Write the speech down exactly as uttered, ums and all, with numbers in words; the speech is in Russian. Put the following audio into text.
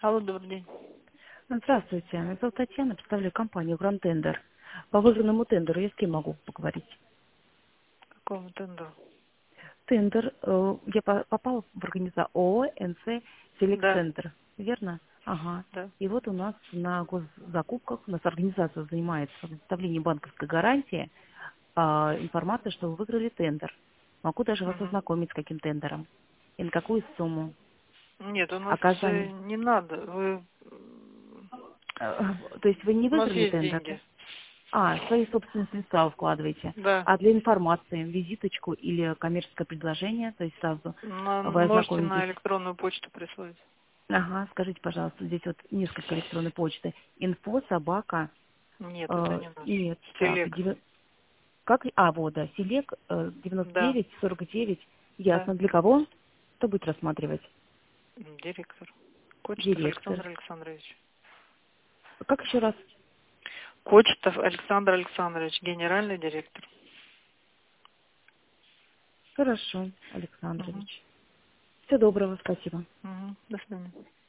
Алло, добрый день. Здравствуйте, меня зовут Татьяна, представляю компанию Grand Tender. По выигранному тендеру я с кем могу поговорить? Какого тендера? Тендер, э, я по- попала в организацию ООО эн цэ Select Да, Center, верно? Ага. да. И вот у нас на госзакупках, у нас организация занимается предоставлением банковской гарантии, а, информация, что вы выиграли тендер. Могу даже вас Мгм. ознакомить с каким тендером. И на какую сумму. Нет, у нас э, Оказание. не надо. Вы... м, Э, То есть вы не У нас выиграли есть тендер? деньги. А, свои собственные средства вы вкладываете. Да. А для информации, визиточку или коммерческое предложение, то есть сразу На- вы Можете на ознакомитесь. электронную почту прислать. Ага, скажите, пожалуйста, здесь вот несколько электронной почты. Инфо, собака, Нет, это э, не наш. нет, так, Селек. девя- как, а, вот, да, Селек, э, девяносто Да, девять сорок девять, да. ясно, для кого? Кто будет рассматривать? М, Директор. Кочетов Директор. Александр Александрович. Как еще раз? Кочетов Александр Александрович, генеральный директор. Хорошо, Угу. Александрович. Всего доброго, спасибо. Угу. До свидания.